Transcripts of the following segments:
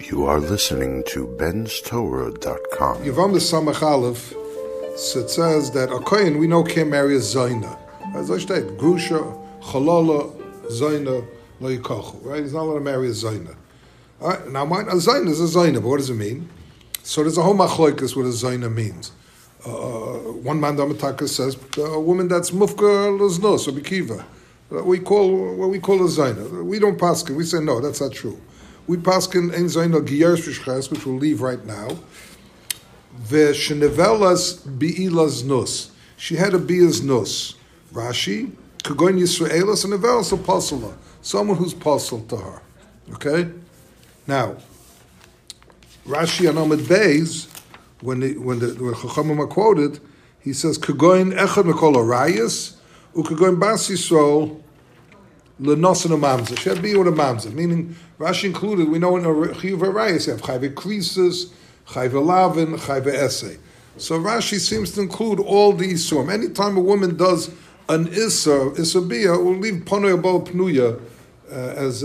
You are listening to benstorah.com. Yavam Samach Aleph, so it says that a kohen we know can't marry a zayna. As I said, grusha, chalala, zayna, lo yikachu. Right? He's not allowed to marry a zayna. All right? Now, a zayna is a zayna, but what does it mean? So there's a whole machloikus what a zayna means. One man Damataka says a woman that's mufka leznos or bikiva. We call what we call a zayna. We don't paskin. We say no, that's not true. We paskin ein zayna giyeres v'shches, which we'll leave right now. V'shenevelas bi'ilas nus. She had a bi'as nus. Rashi kagoin Yisraelas and nevelas a pasala. Someone who's pasal to her. Okay. Now, Rashi and Amid Beis, when Chachamim are quoted, he says kagoin echad mekol arayas ukagoin bas Yisrael lenos and a mamzer. She had bi'ah with a mamzer, meaning Rashi included. We know in a chiyuv arayas you have chayve krisis, chayve lavin, chayve essay. So Rashi seems to include all the isurim. Anytime a woman does an issa bi'ah, we'll leave panoy abal pnuya as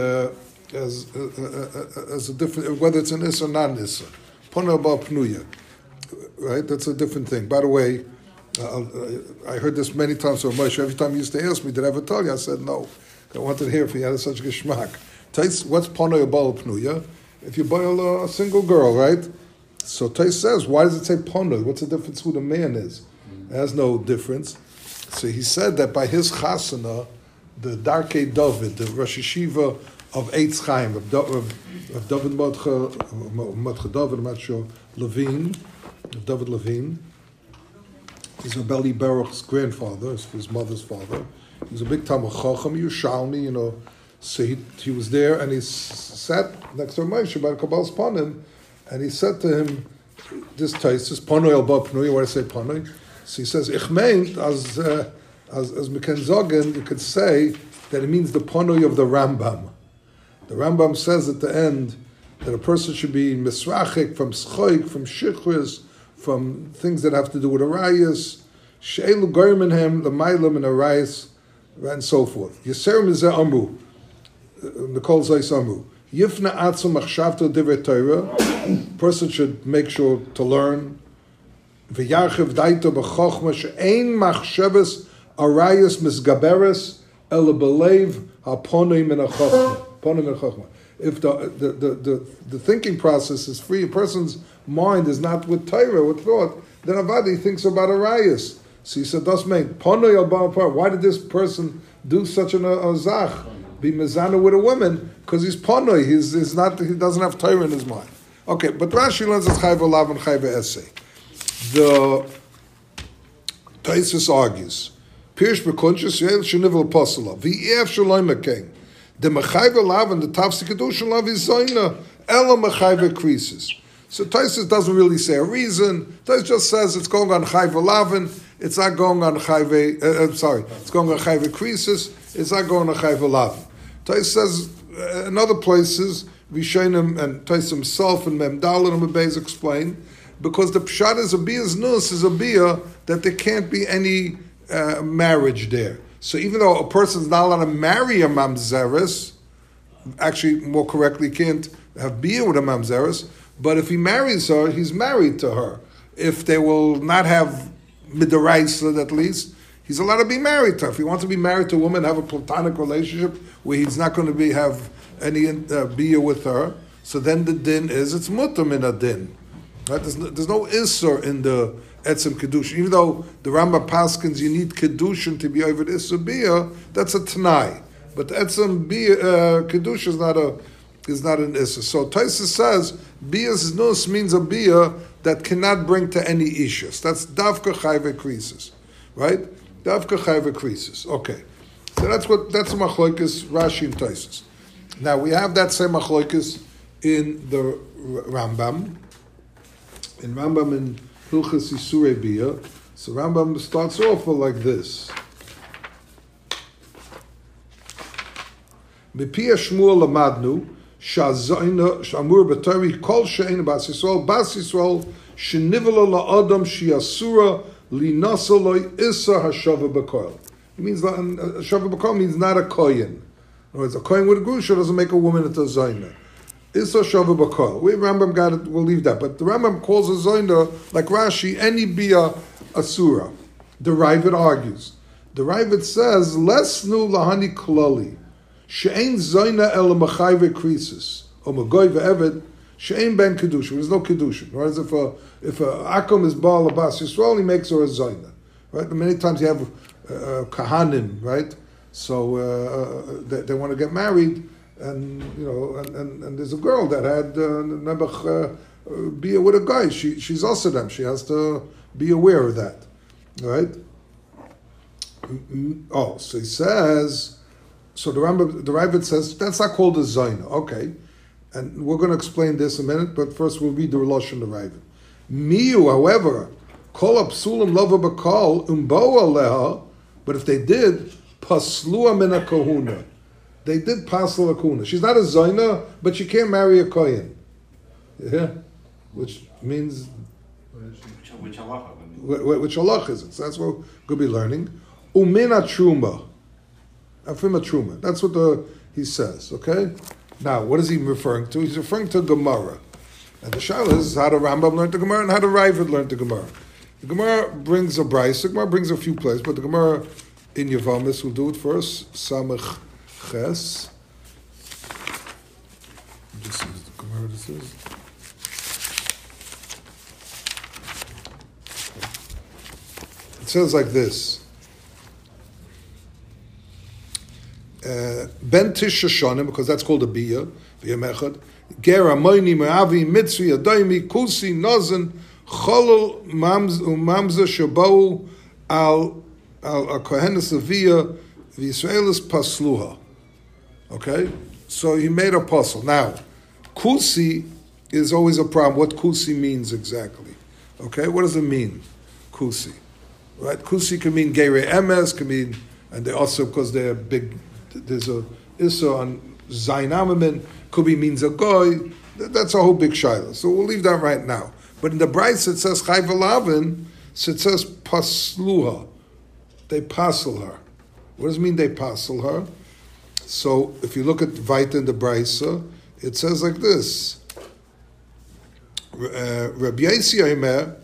a different, whether it's an issa or not an issa. Panoy abal pnuya, right? That's a different thing. By the way, I heard this many times from Moshe. Every time he used to ask me, did I ever tell you? I said no. I wanted to hear if he had such geschmack. What's panoy abal pnuya? If you boil a single girl, right? So Tais says, why does it say panoy? What's the difference who the man is? It has no difference. So he said that by his chasana, the Darkei David, the Rosh Yeshiva of Eitz Chaim, of David Modcha David, I'm not sure, Levine, of David Levine. He's Rabbi Baruch's grandfather, his mother's father. He's a big Talmid Chacham, Yerushalmi, So he was there and he sat next to Moshe by Kabbal's Panim, and he said to him, this taste is Panoy al Ba Pnuy, why do I say Panoy? So he says, Ich meint, as Meken Zogen, you could say that it means the Panoy of the Rambam. The Rambam says at the end that a person should be misrachik from schoik, from shichris, from things that have to do with arayas, she'elu goymenhem, the mailam and arayas, and so forth. Yeserim is amru, Nicole Zayis amru. Yifna atzum machshavto divrei Torah. Person should make sure to learn. V'yarchiv daito b'chochma she'ein machshavas arayas misgaberes el belev haponei min ha'chochma. If the thinking process is free, a person's mind is not with Torah, with thought, then Avadi thinks about arayas. So he said, "Das mean ponoi al ba'apar." Why did this person do such a zach? Be mezana with a woman because he's ponoi. He doesn't have Torah in his mind. Okay, but Rashi learns as chayve lav and chayve essay. The Taisus argues, Pirish b'konshus yael shenivel posela v'ef shalom mekain. The mechayve lav and the tafsi kedushin lav is zoyna ela mechayve krisis. So Taisus doesn't really say a reason. Taisus just says it's going on chayve lavin. It's not going on chayve. It's going on chayve krisis. It's not going on chayve lavin. Taisus says in other places Rishonim and Taisus himself and Memdal and Mebez explain because the pshat is a bias nus is a bia that there can't be any marriage there. So even though a person's not allowed to marry a mamzeres, actually more correctly can't have bia with a mamzeres, but if he marries her, he's married to her. If they will not have midaraisa at least, he's allowed to be married to her. If he wants to be married to a woman, have a platonic relationship where he's not going to have any bia with her, so then the din is it's mutam in a din. Right? There's no isser in the etzem kedushin. Even though the Rambam paskins you need kedushin to be over isser bia, that's a tanai. But the etzem kedushin is not an isser. So Taisus says bias nus means a bia that cannot bring to any issues. That's davka chayve krisis, right? Davka chayve krisis. Okay, so that's machloikis Rashi and Taisus. Now we have that same machloikis in the Rambam. In Rambam in Hilchas Yisurei Bia, so Rambam starts off like this. Mipia Shmuel Lamadnu Shamur B'Torah Kol She'ein Bas Yisrael Shenivala LaAdam Shiasura Linasa Lo Issa Hashava B'Koil. It means Hashava B'Koil means not a kohen. In other words, a kohen with a grusha doesn't make a woman into a zayna. Issa Shava Bakol. We Rambam got it, we'll leave that. But the Rambam calls a Zoyna, like Rashi, any Bia Asura. The Ravid argues. The Ravid says, Lesnu Lahani Klali. She'ain Zoyna El Machayve Krisis. Or Magoy Ve'evet. She'ain Ben Kedusha. There's no Kedusha. Whereas if a Akum is Baal Abbas Yisrael, he makes her a Zoyna. Right? Many times you have Kahanim, right? So they want to get married. And and there's a girl that had Nebuch be with a guy. She's also them. She has to be aware of that, right? Oh, so he says. So the Ravid says that's not called a Zaina. Okay, and we're going to explain this in a minute. But first we'll read the Rosh the Ravid. Miu, however, kol apsulim lova bakal umbo aleha. But if they did paslua min kahuna. They did pasal a kuna. She's not a Zaina, but she can't marry a Kohen. Yeah? Which means... Which halacha? Which halacha is it? So that's what we're going to be learning. Umina truma. Afima truma. That's what he says, okay? Now, what is he referring to? He's referring to Gemara. And the shaila is how the Rambam learned the Gemara and how the Ravid learned the Gemara. The Gemara brings a Bryce. The Gemara brings a few places, but the Gemara in Yavamis will do it first. Samach Ches. This is the Gemara. This is. It says like this. Ben Tish Shoshanim, because that's called a Biyah, Biyah Mechad. Gera Moini Me'avi Mitzri Adoimi Kusi Nozen Cholol Mamza Shabou Al Kohenes Aviyah V'Yisraelis Pasluha. Okay, so he made a puzzle. Now, kusi is always a problem. What kusi means exactly? Okay, what does it mean? Kusi, right? Kusi can mean geirei emes, can mean, and they also because they're big. There's a issa on zainamamin. Could be means a goy. That's a whole big shaila. So we'll leave that right now. But in the Bryce it says chayv alavin, so it says pasluha. They passel her. What does it mean? They passel her. So if you look at Vaita in the Brisa, it says like this. Rabbi Yossi Omer,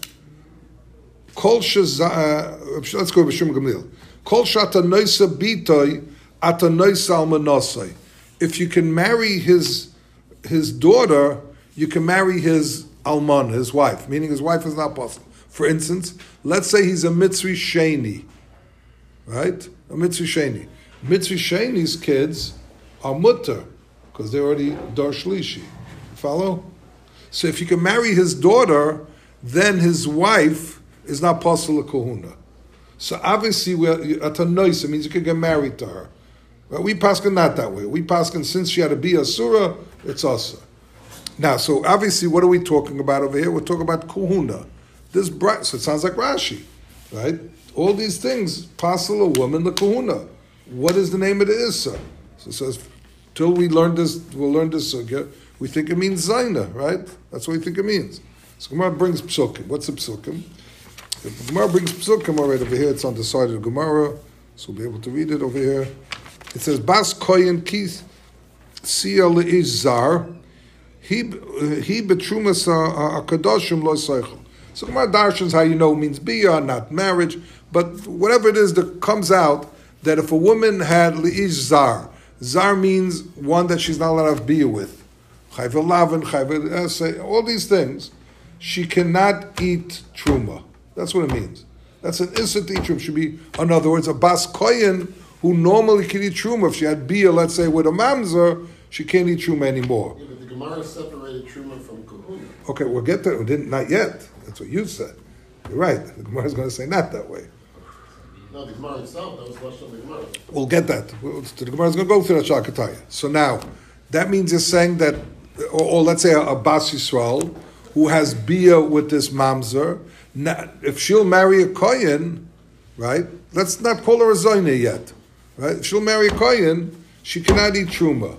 let's go to B'Shum Gamliel. Kol shata noisa bitoy ata noisa almanosai. If you can marry his daughter, you can marry his alman, his wife, meaning his wife is not possible. For instance, let's say he's a Mitzri Sheni, right? A Mitzri Sheni. Mitzri Sheni's kids are mutter because they're already dar shlishi. Follow? So if you can marry his daughter, then his wife is not possible kohuna. So obviously, at a noise, it means you can get married to her. But we paskin not that way. We paskin since she had to be a surah, it's asa. Now, so obviously, what are we talking about over here? We're talking about kohuna. So it sounds like Rashi, right? All these things, passel a woman the kohuna. What is the name of the Issa? So it says, till we learn this, we'll learn this sugya. We think it means Zaina, right? That's what we think it means. So Gemara brings psukim. What's the psukim? If Gemara brings psukim right over here, it's on the side of the Gemara, so we'll be able to read it over here. It says, Bas koyin kith siya le'ish zar, he betrumas ha'akadoshim lo seichel. So Gemara darshans how you know means biyah, not marriage, but whatever it is that comes out, that if a woman had li'ish zar, zar means one that she's not allowed to have biyah with, chayv lavin, chayv all these things, she cannot eat truma. That's what it means. That's an issa to eat truma. Should be, in other words, a bas koyin who normally can eat truma. If she had biyah, let's say with a mamzer, she can't eat truma anymore. Yeah, but the Gemara separated truma from kahuna. Okay, we'll get there. We didn't, not yet. That's what you said. You're right. The Gemara is going to say not that way. No, the Gemara itself, that was less than the Gemara. We'll get that. The Gemara is going to go through that Shakataya. So now, that means you're saying that, or let's say a Bas Yisrael, who has biyah with this mamzer, if she'll marry a kohen, right? Let's not call her a zoyne yet, right? If she'll marry a kohen, she cannot eat truma.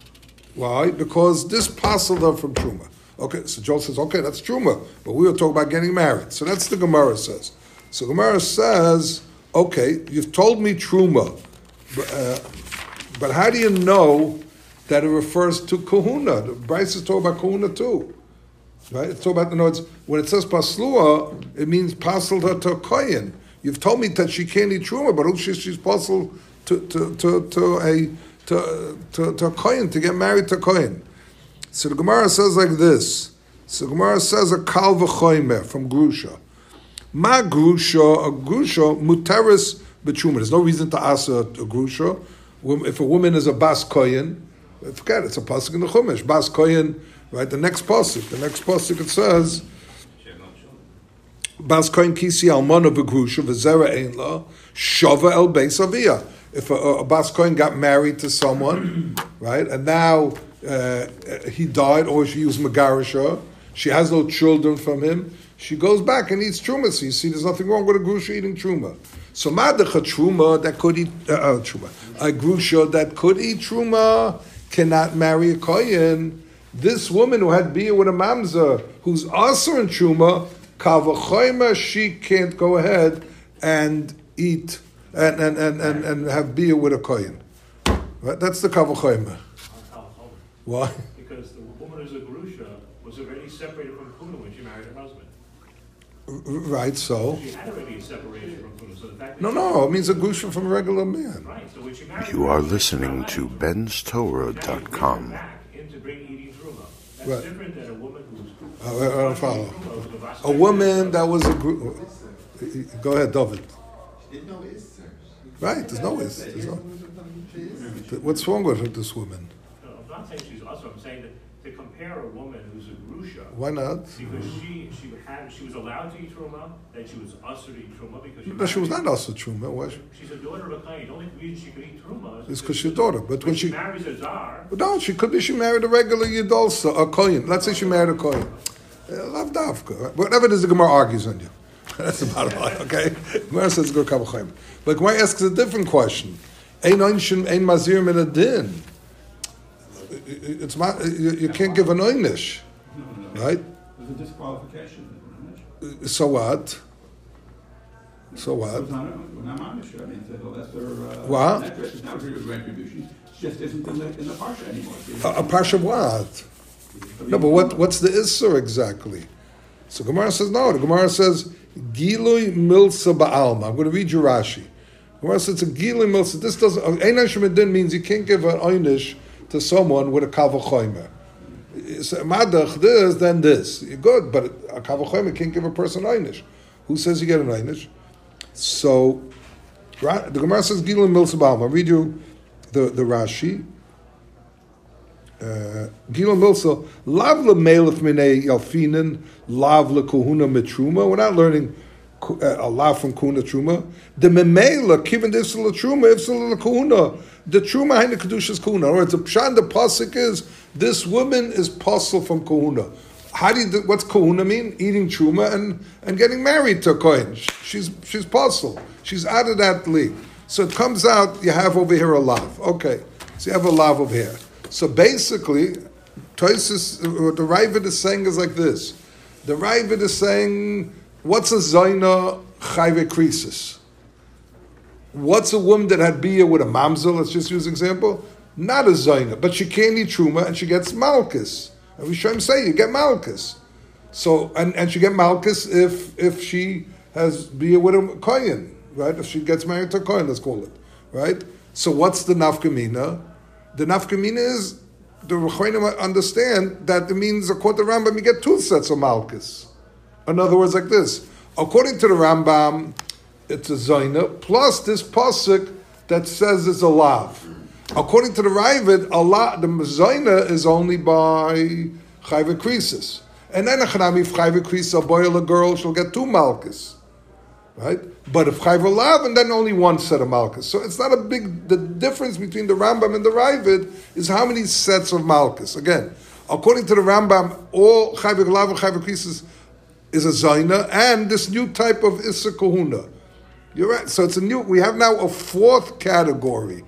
Why? Because this parceled her from truma. Okay, so Joel says, okay, that's truma, but we were talking about getting married. So that's the Gemara says. So Gemara says, okay, you've told me truma, but how do you know that it refers to kahuna. The Bryce is talking about kahuna too. Right? It's talking about, in other words, when it says paslua, it means pasled her to a kohen. You've told me that she can't eat truma, but she's pasled to a kohen, to get married to a kohen. So the Gemara says like this. So the Gemara says a kal v'choymer from grusha. Ma grusha, a grusha muteris b'truma. There's no reason to ask a grusha. If a woman is a bas kohen, forget it, it's a pasuk in the Chumash. Bas kohen, right? The next pasuk it says, Bas kohen kisi almana v'grusha v'zera ein la shava el beis aviyah. If a bas kohen got married to someone, right, and now he died, or she was megarisha, she has no children from him, she goes back and eats truma. So you see, there's nothing wrong with a grusha eating truma. So madacha truma that could eat truma, a grusha that could eat truma cannot marry a kohen. This woman who had bia with a mamzer, who's also in truma, kavachoyma, she can't go ahead and eat and have bia with a kohen. Right? That's the kavachoyma. Why? Because the woman who's a grusha was already separated from kuna when she married her husband. Right, so? She had already separated from kuna, so the fact that No, it means a grusha from a regular man. Right, so when she married You are listening to benstorah.com. back into bring eating truma. That's Right. different than a woman who's I don't follow. A woman that was a go ahead, David. Right, there's no is. What's wrong with this woman? No, I'm not saying she's also. I'm saying that to compare a woman who's a grusha. Why not? Because she was allowed to eat truma, that she was usher to eat truma because No, she was not also truma. Was she? She's a daughter of a kohen. The only reason she could eat truma It's because she's a daughter. But when she marries a czar. no, she could be. She married a regular yid also, a kohen. Let's say she married a kohen. Lav davka. Whatever it is, the Gemara argues on you. That's the bottom line. Okay, Gemara says go kabachayim. But Gemara asks a different question. Ein oinshim ein mazir min adin. It's you can't give an oynish, right? There's a disqualification. So what? So what? It's not Amish. I mean, it's a lesser. What? It's not retribution. It just isn't in the parsha anymore. A parsha what? No, but what's the issur exactly? So Gemara says no. The Gemara says gilui milsa ba'alma. I'm going to read you Rashi. Gemara says it's a gilui milsa. This doesn't. Einan shemedin means you can't give an oynish to someone with a kavachoymer. So madach this, then this. You're good, but a kavachoymer can't give a person oynish. Who says you get an oynish? So the Gemara says gilui milsa ba'alma. I'll read you the Rashi. Gilui milsa lav lemelech minei yalfinin lav lekuhuna mitruma. We're not learning a lav from kuhuna truma. The memela kiven ifsel truma ifsel lekuhuna. The truma haina kedushas kuhuna. In other words, the pshan the pasuk is this woman is pasul from kuhuna. What's kuhuna mean? Eating truma and getting married to a kohen. She's pasul. She's out of that league. So it comes out you have over here a lav. Okay, so you have a lav over here. So basically, Tosis, what the Ravid is saying is like this. The Ravid is saying, what's a Zaina Chayve Krisis? What's a woman that had Bia with a Mamzel? Let's just use an example. Not a Zaina, but she can't eat Truma and she gets Malkus. And we show him say, you get Malkus. So, and she get Malkus if she has Bia with a Kohen, right? If she gets married to a Kohen, let's call it, right? So what's the Nafkamina? The nafkamina is the Rechonim understand that it means according to the Rambam you get 2 sets of malchus. In other words, like this. According to the Rambam, it's a Zaina plus this pasuk that says it's a lav. According to the Ravid, the Zaina is only by Chayve Krisis. And then if Chayve Krisis boil a girl, she'll get 2 malchus. Right? But if Chayv Lav, and then only 1 set of Malchus. So it's not a big, the difference between the Rambam and the Ravid is how many sets of Malchus. Again, according to the Rambam, all Chayv Lav and Chayv Krisis is a Zaina, and this new type of Issa Kahuna. You're right. So it's we have now a 4th category.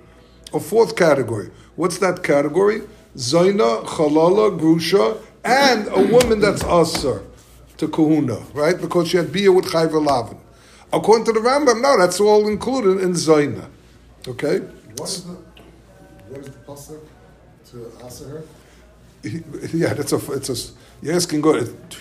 What's that category? Zaina, Chalala, Grusha, and a woman that's Asar to Kahuna, right? Because she had Bia with Chayv Lavin. According to the Rambam, no, that's all included in Zaina. Okay? What is the pasuk? To answer her? Yeah, you're asking God,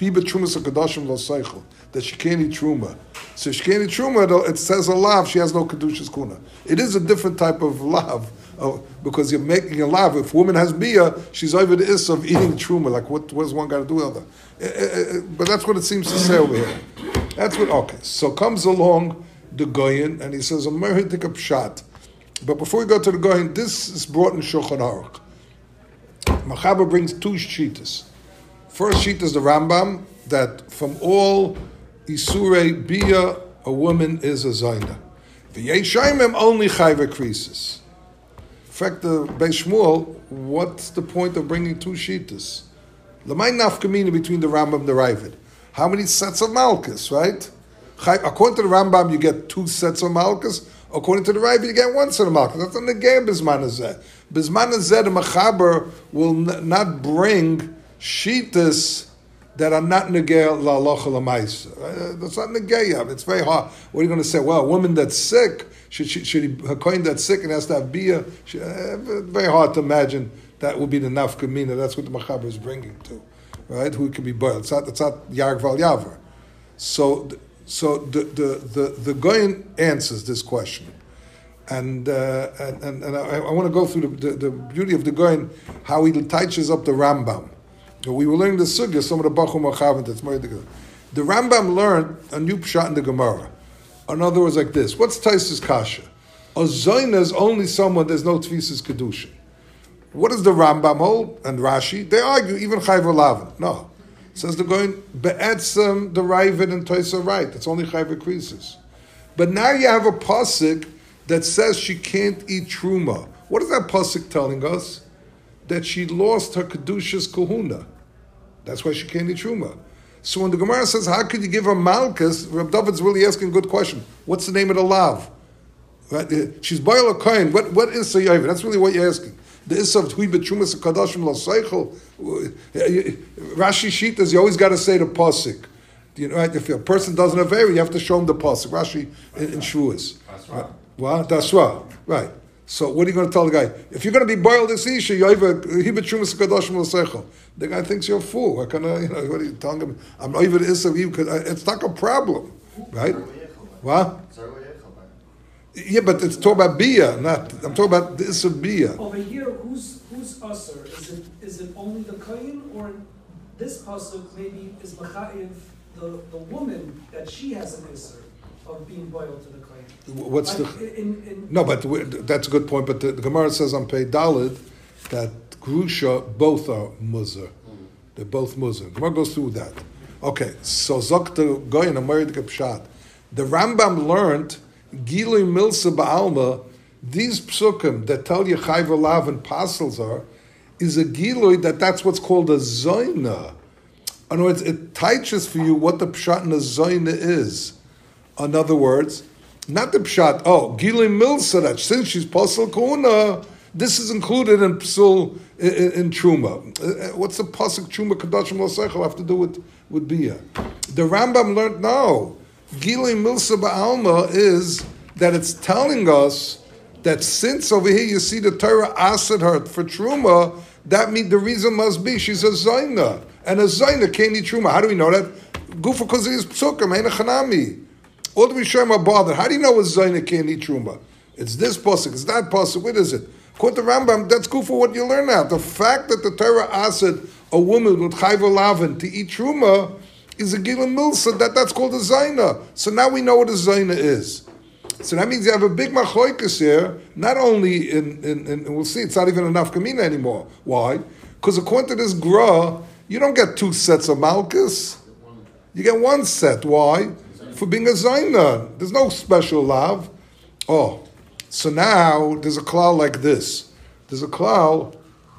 that she can't eat truma. So she can't eat truma, it says a lav, she has no kedushas kuna. It is a different type of lav, because you're making a lav. If a woman has bia, she's over the is of eating truma. Like, what does one got to do with her? But that's what it seems to say over here. That's what, okay. So comes along the Goyin, and he says, a merhidik pshat. But before we go to the Goyin, this is brought in Shulchan Aruch. Machaber brings two shitas. First sheet is the Rambam, that from all Isurei Bia, a woman is a Zaina. V'yeshaimim only chayva krisis. In fact, the Beis Shmuel, what's the point of bringing two shitas? L'may nafkamina between the Rambam and the Ravid. How many sets of Malkus, right? According to the Rambam, you get two sets of Malkus. According to the Ravid, you get one set of Malkus. That's not the game Bizman Hazeh. Bizman Hazeh, the Machaber will not bring shitas that are not negay la'alocha l'maisa. That's not negay. It's very hard. What are you going to say? Well, a woman that's sick, her coin that's sick and has to have bia. Very hard to imagine that would be the nafkamina. That's what the Machaber is bringing to, right? Who can be boiled? It's not Yarg Val Yavar. So the Goyin answers this question, and I want to go through the beauty of the Goyin, how he touches up the Rambam. We were learning the sugya, some of the Bachum Achavim, that's more the Rambam learned a new pshat in the Gemara. In other words, like this: what's Taisus Kasha? A Zoyna is only someone there's no Tfisis Kedushin. What does the Rambam hold and Rashi? They argue even Chayv Lavin. No. Says they're going be'etzem the Ravid and Toisa right. It's only Chayv Krisis. But now you have a pasuk that says she can't eat truma. What is that pasuk telling us? That she lost her kedushas kahuna. That's why she can't eat truma. So when the Gemara says, how could you give her malchus? Reb David's really asking a good question. What's the name of the lav? Right? She's boil a coin. What is the yavid? That's really what you're asking. The is of hui betrumas kadashim lo seichel. Rashi shitas, you always got to say the pasuk. You know, right? If a person doesn't have area, you have to show him the pasuk. Rashi in Shavuos. Right? What? That's right. So what are you going to tell the guy? If you're going to be boiled this isha, the guy thinks you're a fool. What are you telling him? I'm over the issa of you. It's not a problem, right? What? Yeah, but it's talking about bia, not. I'm talking about the issa of bia. Over here, who's usher? Is it only the kohen, or this pasuk maybe is machayev the woman that she has an issa of being boiled to the kohen? What's like no, but that's a good point. But the Gemara says on Pei Dalid that Grusha both are Muzar. They're both Muzar. Gemara goes through that. Okay, so Zokta Goyin Amarid Pshat. The Rambam learned Gilui Milsa Ba'alma. These psukim that tell you Chayv Lav and Pasels are is a Gilui that's what's called a Zoyna. In other words, it teaches for you what the Pshat and a Zoyna is. In other words, not the pshat. Gilui Milsa, that since she's pasal kuna, this is included in psul in truma. What's the pasuk truma kadashim l'seichel have to do with bia? The Rambam learned no. Gilui Milsa ba'alma is that it's telling us that since over here you see the Torah asked her for truma, that means the reason must be she's a zayna, and a zayna can't eat truma. How do we know that? Gufa because he's psukim, ain't a chanami. All the Rishonim are bothered. How do you know a Zayna can't eat truma? It's this pasuk, it's that pasuk. What is it? According to Rambam, that's good for what you learn now. The fact that the Torah asked a woman with chayv lavin to eat truma is a gilui milsa. That's called a Zayna. So now we know what a Zayna is. So that means you have a big machoikas here. Not only in we'll see, it's not even enough kamina anymore. Why? Because according to this gra, you don't get two sets of malchus. You get one set. Why? For being a Zayna. There's no special lav. So now there's a klal like this. There's a klal,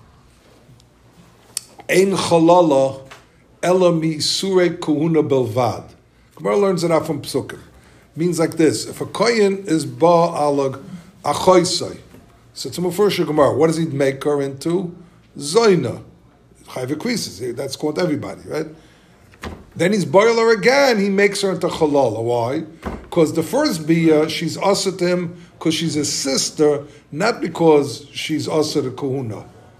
Ein chalala ela mi surei kahuna belvad. Gemara learns it out from Psukim. Means like this. If a kohen is ba alag achoisai, so it's a mufresh Gemara. What does he make her into? Zayna. Chayv krisis. That's called everybody, right? Then he's boil her again, he makes her into chalala. Why? Because the first bia, she's asa to him because she's his sister, not because she's asa to kahuna.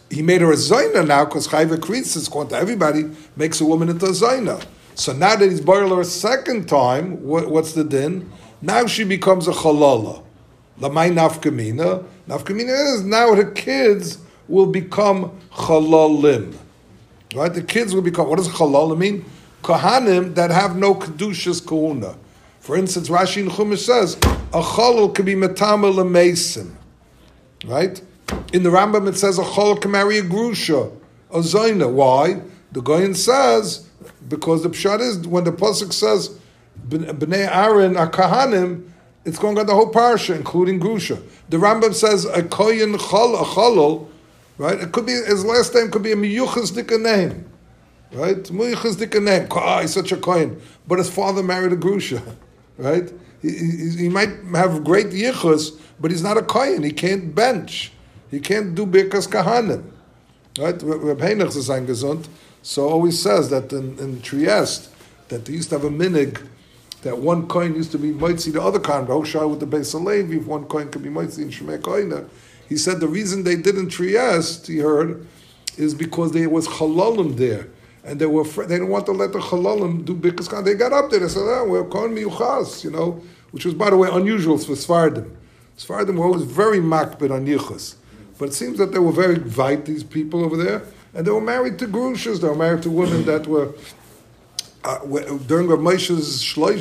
he made her a Zaina now because Chayva Kritz is going to everybody, makes a woman into a Zaina. So now that he's boiled her a second time, what's the din? Now she becomes a Chalala. Lamai Nafkamina. Nafkamina is now her kids will become Chalalim. Right? The kids will become, what does Chalalim mean? Kohanim that have no Kedushas Kahuna. For instance, Rashi in Chumash says, a Chalal could be Metama L'Mesim. Right? In the Rambam it says, a Chalal can marry a Grusha, a Zaina. Why? The Goyen says, because the Pshat is, when the Pasuk says, Bnei Aaron are Kahanim, it's going on the whole parsha, including Grusha. The Rambam says, a Koyin a Chalal, right? It could be, his last name could be a Miyuchas Dika name. Right? Miyuchas Dika name. He's such a Koyin. But his father married a Grusha. Right? He might have great yichus, but he's not a kohen. He can't bench. He can't do birkas kahanim. Right? Reb Heinich is ein gesund. So always says that in Trieste, that they used to have a minig, that one kohen used to be moitzi the other kohen, Hoshar with the Beis Halevi, if one kohen could be moitzi in Shemei Kohen. He said the reason they did in Trieste, he heard, is because there was chalalim there. And they didn't want to let the chalalim do birkas kahanim. They got up there, they said, we're kohen miyuchas, which was, by the way, unusual for Sfardim. Sfardim were always very makbid on yichus. But it seems that they were very vite, these people over there, and they were married to grushas. They were married to women that were during Rav Moshe's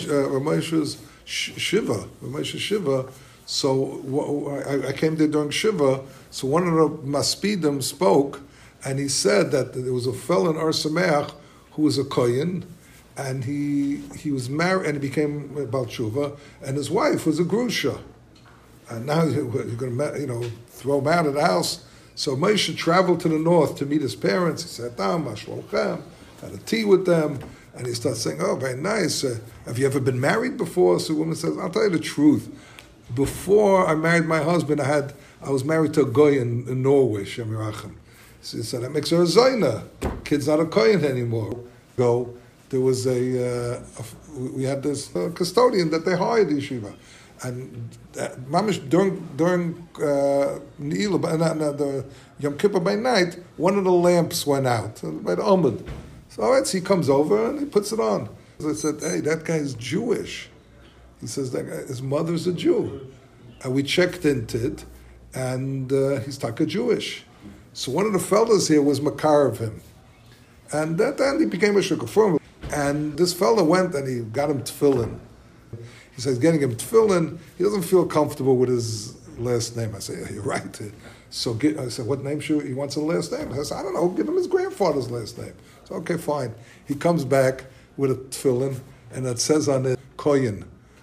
Shiva. So I came there during Shiva. So one of the Maspidim spoke, and he said that there was a fellow in Ar Sameach who was a kohen, and he was married, and he became a Baal Tshuva, and his wife was a grusha. And now you're going to, throw him out of the house. So Moshe traveled to the north to meet his parents. He sat down, Mashwalchem, had a tea with them, and he starts saying, "Oh, very nice. Have you ever been married before?" So the woman says, "I'll tell you the truth. Before I married my husband, I was married to a goy in Norway, Shem Yerachem." So he said, "That makes her a zayna. Kid's not a kohen anymore." There was we had this custodian that they hired in yeshiva. And mamish during the Yom Kippur by night, one of the lamps went out by the Amud. So he comes over and he puts it on. So I said, "Hey, that guy's Jewish." He says that his mother's a Jew, and we checked into it, and he's taka Jewish. So one of the fellas here was makar of him, and then he became a shukafur. And this fella went and he got him tefillin. He says, getting him tefillin, he doesn't feel comfortable with his last name. I say, "Yeah, you're right." So I said, "What name should he wants a last name?" I said, "I don't know, give him his grandfather's last name." So, okay, fine. He comes back with a tefillin, and it says on it, Koyin.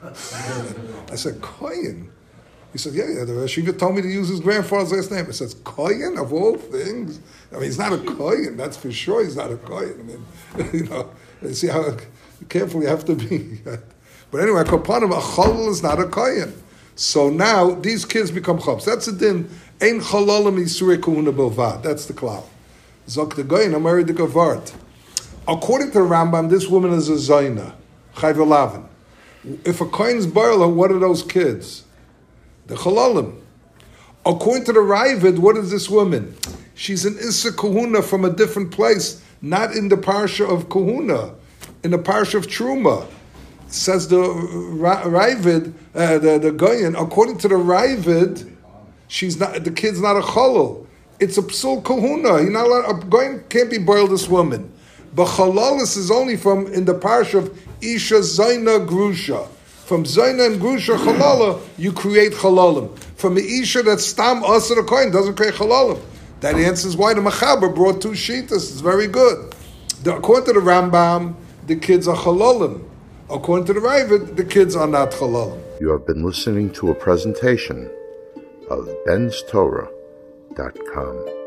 I said, "Koyin?" He said, yeah, the Shiva told me to use his grandfather's last name. It says, Koyin, of all things. I mean, he's not a Koyin, that's for sure he's not a Koyin. I mean, see how careful you have to be. But anyway, Kopanim, a Chalal is not a Koyin. So now, these kids become Chobs. That's the din. Ein Chalalim Yisurei Kuhuna Bilvad. That's the cloud. Zok the Goyin, I'm married to Gavart. According to the Rambam, this woman is a Zayna. Chayv Elavin. If a Koyin's Barla, what are those kids? The Chalalim. According to the Ravid, what is this woman? She's an Issa Kahuna from a different place, not in the Parsha of Kahuna, in the Parsha of Truma. Says the Ravid, the Goyen, according to the Ravid, she's not. The kid's not a Chalal. It's a Psul Kahuna. You're not allowed, a Goyen can't be boiled this woman. But Chalalis is only from in the Parsha of Isha Zaina Grusha. From Zaina and Grusha Chalala, you create Chalalim. From the Isha that's Stam Asar the Kohen doesn't create Chalalim. That answers why the Machaber brought two Shitas. It's very good. According to the Rambam, the kids are Chalalim. According to the Ravid, the kids are not Chalalim. You have been listening to a presentation of benstorah.com.